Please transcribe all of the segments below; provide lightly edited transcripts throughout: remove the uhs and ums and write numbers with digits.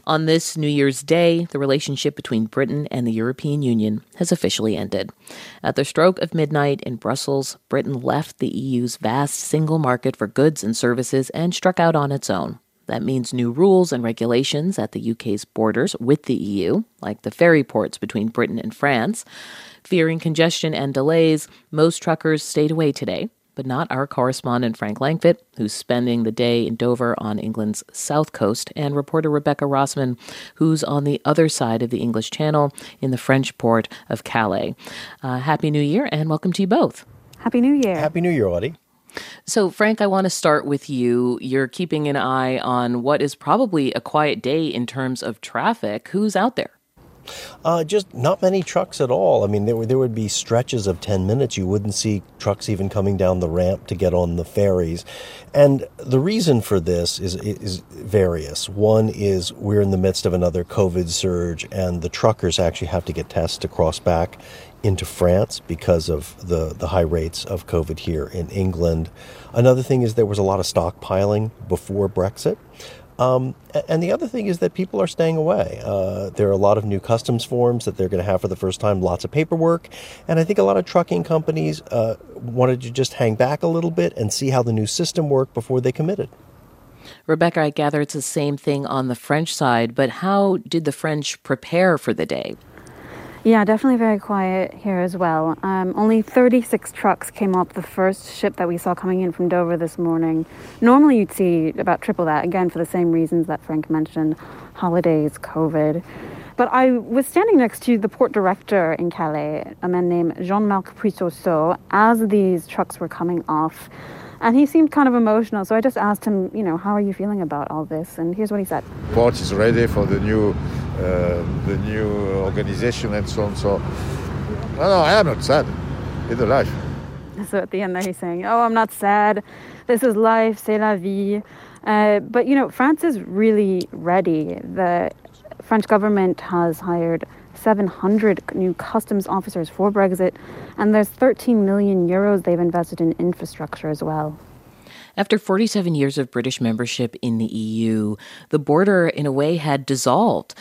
On this New Year's Day, the relationship between Britain and the European Union has officially ended. At the stroke of midnight in Brussels, Britain left the EU's vast single market for goods and services and struck out on its own. That means new rules and regulations at the UK's borders with the EU, like the ferry ports between Britain and France. Fearing congestion and delays, most truckers stayed away today, but not our correspondent Frank Langfitt, who's spending the day in Dover on England's south coast, and reporter Rebecca Rossman, who's on the other side of the English Channel in the French port of Calais. Happy New Year, and welcome to you both. Happy New Year. Happy New Year, Audie. So, Frank, I want to start with you. You're keeping an eye on what is probably a quiet day in terms of traffic. Who's out there? Just not many trucks at all. I mean, there would be stretches of 10 minutes. You wouldn't see trucks even coming down the ramp to get on the ferries. And the reason for this is various. One is we're in the midst of another COVID surge, and the truckers actually have to get tests to cross back into France because of the high rates of COVID here in England. Another thing is there was a lot of stockpiling before Brexit. And the other thing is that people are staying away. There are a lot of new customs forms that they're going to have for the first time, lots of paperwork. And I think a lot of trucking companies wanted to just hang back a little bit and see how the new system worked before they committed. Rebecca, I gather it's the same thing on the French side, but how did the French prepare for the day? Yeah, definitely very quiet here as well. Only 36 trucks came off the first ship that we saw coming in from Dover this morning. Normally you'd see about triple that, again, for the same reasons that Frank mentioned, holidays, COVID. But I was standing next to the port director in Calais, a man named Jean-Marc Puisseau, as these trucks were coming off. And he seemed kind of emotional, so I just asked him, how are you feeling about all this? And here's what he said. Port is ready for the new organization and so on. So, no, I am not sad. It's a life. So at the end there he's saying, I'm not sad. This is life, c'est la vie. But, France is really ready. The French government has hired 700 new customs officers for Brexit, and there's 13 million euros they've invested in infrastructure as well. After 47 years of British membership in the EU, the border, in a way, had dissolved.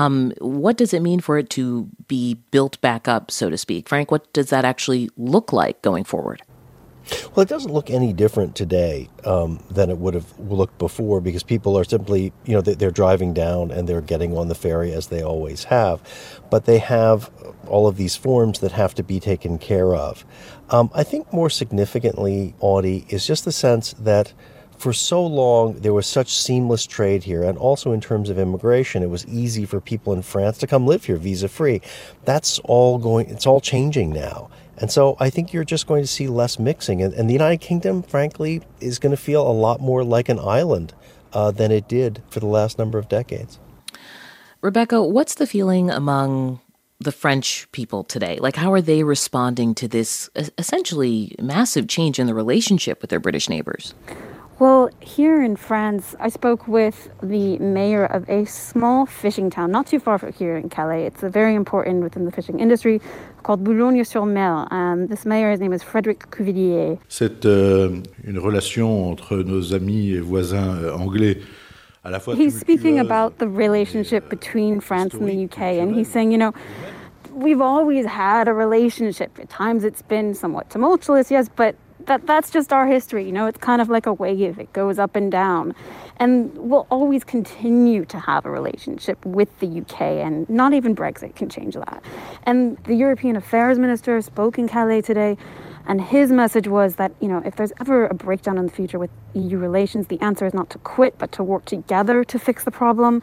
What does it mean for it to be built back up, so to speak? Frank, what does that actually look like going forward? Well, it doesn't look any different today than it would have looked before, because people are simply, they're driving down and they're getting on the ferry as they always have. But they have all of these forms that have to be taken care of. I think more significantly, Audie, is just the sense that for so long there was such seamless trade here, and also in terms of immigration, it was easy for people in France to come live here visa-free. It's all changing now. And so I think you're just going to see less mixing. And the United Kingdom, frankly, is going to feel a lot more like an island than it did for the last number of decades. Rebecca, what's the feeling among the French people today? Like, how are they responding to this essentially massive change in the relationship with their British neighbors? Well, here in France, I spoke with the mayor of a small fishing town, not too far from here in Calais. It's very important within the fishing industry, called Boulogne-sur-Mer. This mayor, his name is Frédéric Cuvillier. C'est une relation entre nos amis et voisins anglais. He's speaking about the relationship between France and the UK, and he's saying, we've always had a relationship. At times it's been somewhat tumultuous, yes, but that's just our history. It's kind of like a wave. It goes up and down. And we'll always continue to have a relationship with the UK, and not even Brexit can change that. And the European Affairs Minister spoke in Calais today, and his message was that, if there's ever a breakdown in the future with EU relations, the answer is not to quit, but to work together to fix the problem.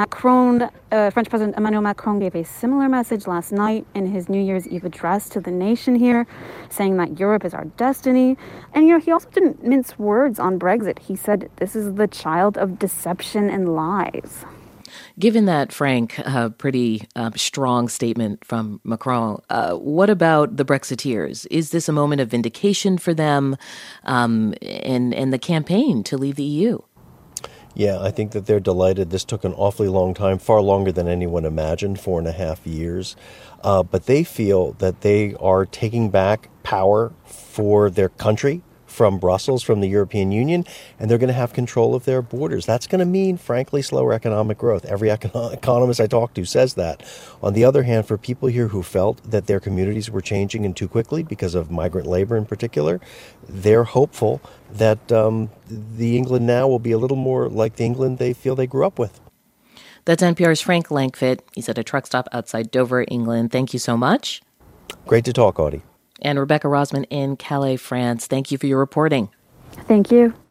French President Emmanuel Macron gave a similar message last night in his New Year's Eve address to the nation here, saying that Europe is our destiny. And, he also didn't mince words on Brexit. He said this is the child of deception and lies. Given that, Frank, pretty strong statement from Macron, what about the Brexiteers? Is this a moment of vindication for them and the campaign to leave the EU? Yeah, I think that they're delighted. This took an awfully long time, far longer than anyone imagined, 4.5 years. But they feel that they are taking back power for their country, from Brussels, from the European Union, and they're going to have control of their borders. That's going to mean, frankly, slower economic growth. Every economist I talk to says that. On the other hand, for people here who felt that their communities were changing and too quickly because of migrant labor in particular, they're hopeful that the England now will be a little more like the England they feel they grew up with. That's NPR's Frank Langfitt. He's at a truck stop outside Dover, England. Thank you so much. Great to talk, Audie. And Rebecca Rosman in Calais, France. Thank you for your reporting. Thank you.